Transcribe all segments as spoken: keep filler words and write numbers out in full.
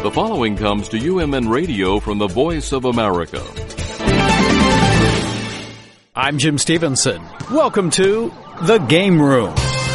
The following comes to U M N Radio from the Voice of America. I'm Jim Stevenson. Welcome to The Game Room.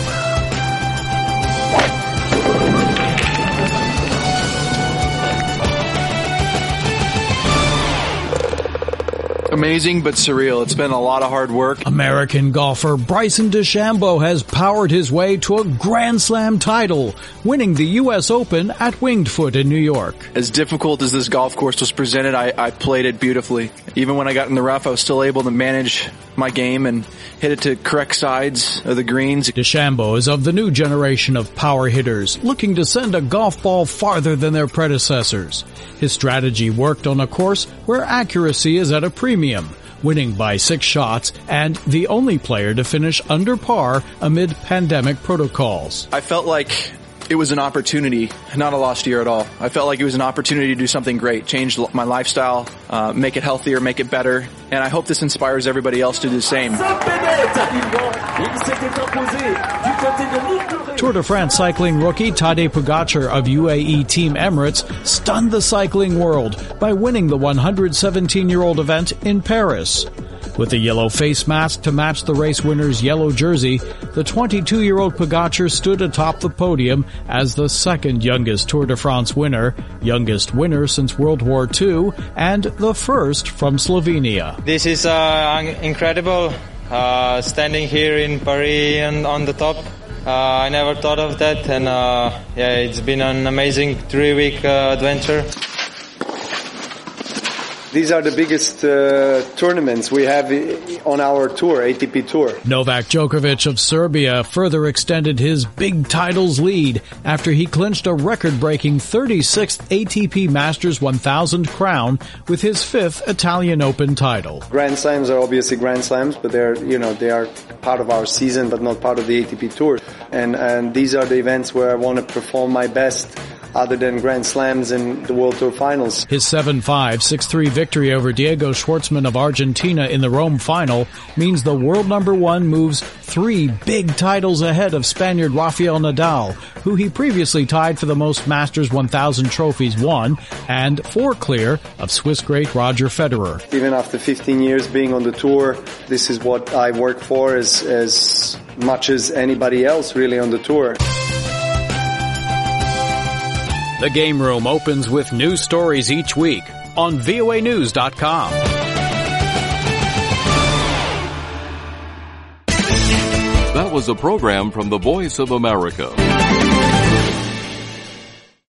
Amazing but surreal. It's been a lot of hard work. American golfer Bryson DeChambeau has powered his way to a Grand Slam title, winning the U S Open at Winged Foot in New York. As difficult as this golf course was presented, I, I played it beautifully. Even when I got in the rough, I was still able to manage my game and hit it to correct sides of the greens. DeChambeau is of the new generation of power hitters, looking to send a golf ball farther than their predecessors. His strategy worked on a course where accuracy is at a premium, winning by six shots and the only player to finish under par amid pandemic protocols. I felt like it was an opportunity, not a lost year at all. I felt like it was an opportunity to do something great, change my lifestyle, uh, make it healthier, make it better, and I hope this inspires everybody else to do the same. Tour de France cycling rookie Tadej Pogacar of U A E Team Emirates stunned the cycling world by winning the one hundred seventeen-year-old event in Paris. With a yellow face mask to match the race winner's yellow jersey, the twenty-two-year-old Pogacar stood atop the podium as the second youngest Tour de France winner, youngest winner since World War Two, and the first from Slovenia. This is uh, incredible, uh, standing here in Paris and on the top. Uh, I never thought of that, and uh, yeah, it's been an amazing three-week uh, adventure. These are the biggest uh, tournaments we have on our tour, A T P Tour. Novak Djokovic of Serbia further extended his big titles lead after he clinched a record-breaking thirty-sixth A T P Masters one thousand crown with his fifth Italian Open title. Grand Slams are obviously Grand Slams, but they're, you know, they are part of our season, but not part of the A T P Tour. And, and these are the events where I want to perform my best, other than Grand Slams and the World Tour Finals. His seven five, six three victory over Diego Schwartzman of Argentina in the Rome final means the world number one moves three big titles ahead of Spaniard Rafael Nadal, who he previously tied for the most Masters one thousand trophies won, and four clear of Swiss great Roger Federer. Even after fifteen years being on the tour, this is what I work for as, as much as anybody else really on the tour. The Game Room opens with news stories each week on V O A news dot com. That was a program from the Voice of America.